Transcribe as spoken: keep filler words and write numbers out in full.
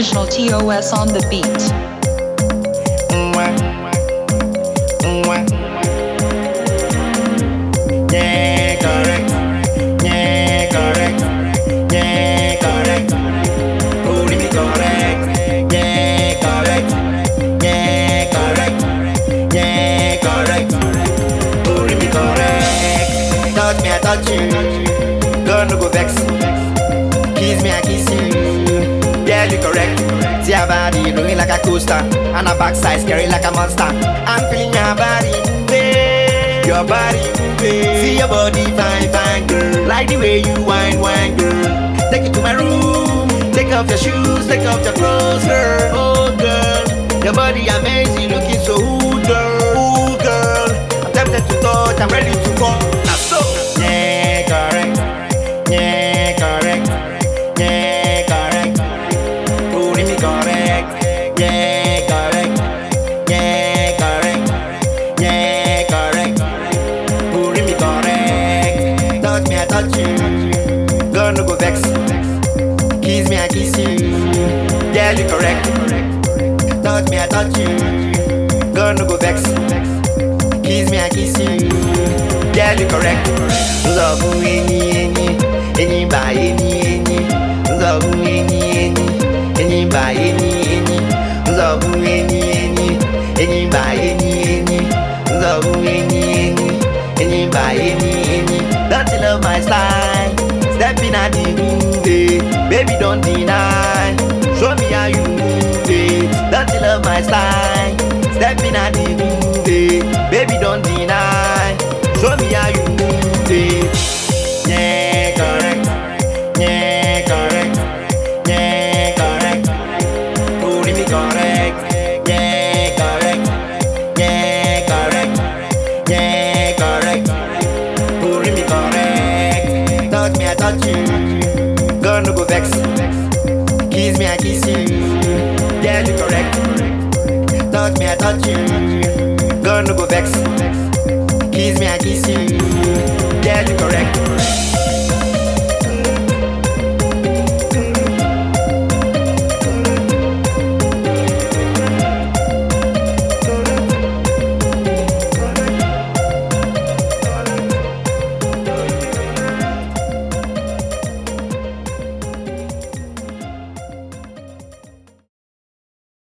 Original T O S on the beat. Yeah, correct. Yeah, correct. Yeah, correct. Only me correct. Yeah, correct. Yeah, correct. Yeah, correct. Only me correct. Touch me, I touch you. Girl, no go vex. Kiss me, I kiss you. Yeah, you correct. See your body rolling like a coaster, and her backside scary like a monster. I'm feeling your body moving, your body moving. See your body fine, fine girl. Like the way you whine, whine girl. Take it to my room. Take off your shoes, take off your clothes, girl. Oh girl, your body amazing, looking so good, girl. Ooh girl, I'm tempted to touch, I'm ready to fall. Now so, yeah, correct. Yeah, correct. Yeah, correct. Only me correct. Yeah, correct. Yeah, correct. Yeah, correct. Only me correct. Touch me, I touch you. Girl, no go vex. Kiss me, I kiss you. Yeah, you correct. Touch me, I touch you. Girl, no go vex. Kiss me, I kiss you. Yeah, you correct. Love any, any, any by any, any. Love any, any, any by any, any. Love any, any, any by any, any. Love any, any, any by any, any. Don't you love my style? Stepping at the movie, baby don't deny. Show me how you move it. Don't you love my style? Stepping at the movie, baby don't deny. Show me how you move it. Yeah, correct. Yeah, correct. Yeah, correct. Only me correct. Yeah, correct. Yeah, correct. Yeah, correct. Only me correct. Touch me, I touch you. Girl, no go vex. Kiss me, I kiss you. Yeah, you correct. Touch me, I touch you. Girl, no go vex. Kiss me, I kiss you. Yeah, you correct.